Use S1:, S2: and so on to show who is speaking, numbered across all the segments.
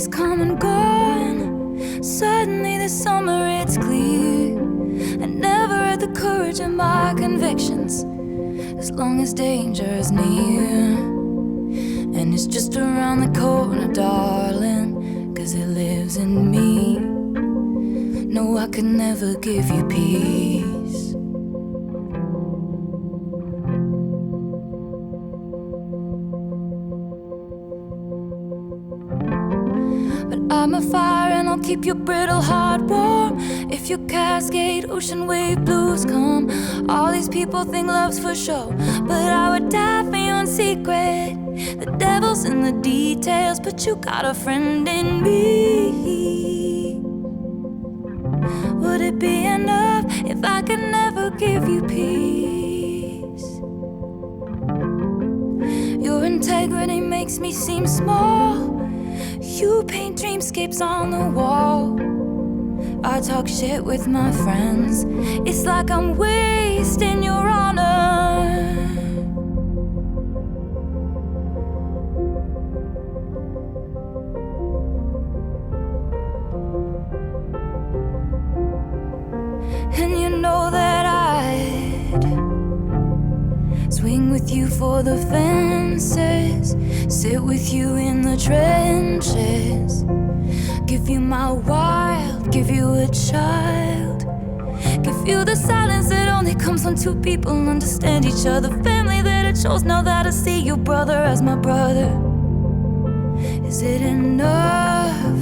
S1: has come and gone. Suddenly this summer it's clear I never had the courage of my convictions, as long as danger is near. And it's just around the corner, darling, 'cause it lives in me. No, I could never give you peace. But I'm a fire and I'll keep your brittle heart warm. If your Cascade ocean wave blues come, all these people think love's for show, but I would die for you in secret. The devil's in the details, but you got a friend in me. Would it be enough if I could never give you peace? Your integrity makes me seem small. You paint dreamscapes on the wall. I talk shit with my friends. It's like I'm wasting your honor. And you know that I'd swing with you for the fences, sit with you in the trenches, give you my wild, give you a child, give you the silence that only comes when two people understand each other, family that I chose now that I see your brother as my brother. Is it enough?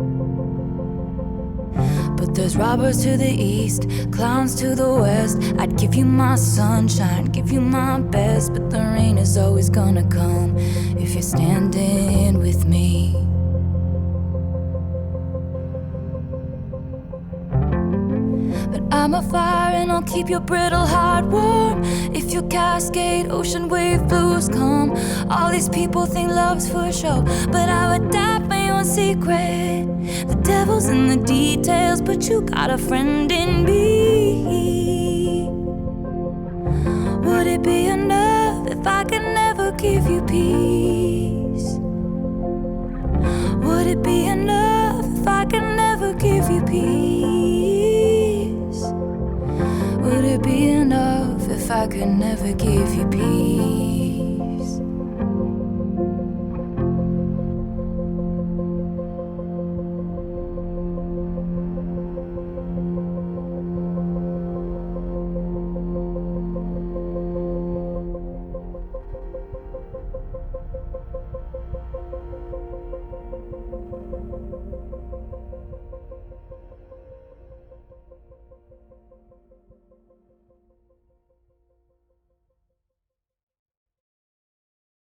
S1: But there's robbers to the east, clowns to the west. I'd give you my sunshine, give you my best, but the rain is always gonna come if you're standing with me. But I'm a fire and I'll keep your brittle heart warm. If your Cascade ocean wave blues come, all these people think love's for show, but I would die for you in secret. The devil's in the details, but you got a friend in me. Would it be enough if I could never give you peace? Would it be enough if I could never give you peace? Would it be enough if I could never give you peace?